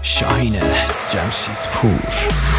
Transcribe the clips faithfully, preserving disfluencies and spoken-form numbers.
شاهین جمشیدپور.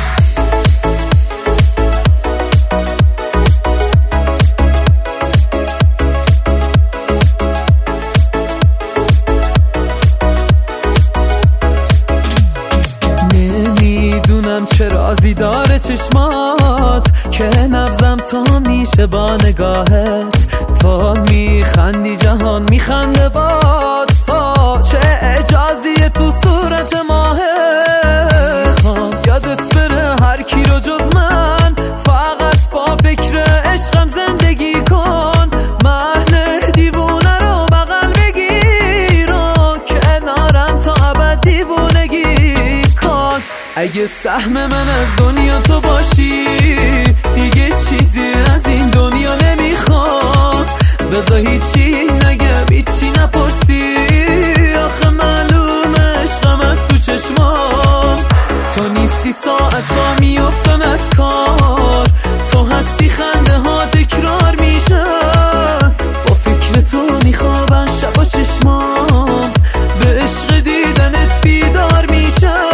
نمیدونم چه رازی داره چشمات که نبضم تا میشه با نگاهت. تو میخندی جهان میخنده با تو، چه اعجازیه تو صورت ماهت. میخوام یادت بره هر کی رو جز من، فقط با فکر عشقم زندگی کن. مهن دیوونه رو بغل بگیر و کنارم تا ابد دیوونگی کن. اگه سهم من از دنیا تو باشی دیگه چیزی از این دنیا نمیخوام. بذار هیچی نگم هیچی نپرسی، آخه معلومه عشقم از تو چشمام. تو نیستی ساعتا میافتن از کار، تو هستی خنده ها تکرار میشن. با فکر تو میخوابن شب و چشمام، به عشق دیدنت بیدار میشن.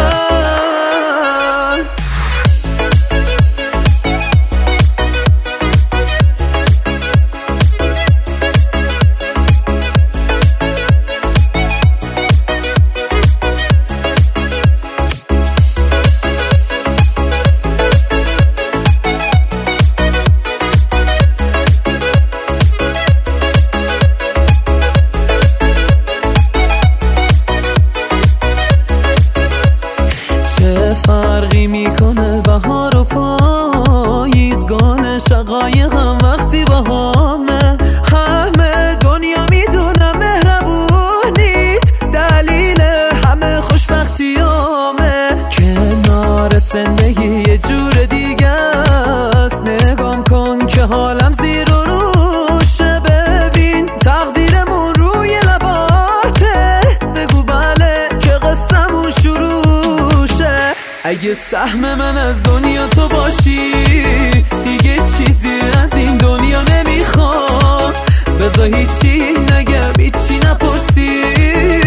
فرقی میکنه بهار و پاییز، گل شقایقم وقتی بهامه. همه دنیا میدونم مهربونیت دلیل همه خوشبختیامه. کنارت زندگی یه جور دیگه است، نگام کن که حالم زیر و روشه. ببین تقدیرمون روی لباته، بگو بله که قصه‌مون شروع. اگه سهم من از دنیا تو باشی دیگه چیزی از این دنیا نمیخوام. بذار هیچی نگم هیچی نپرسی،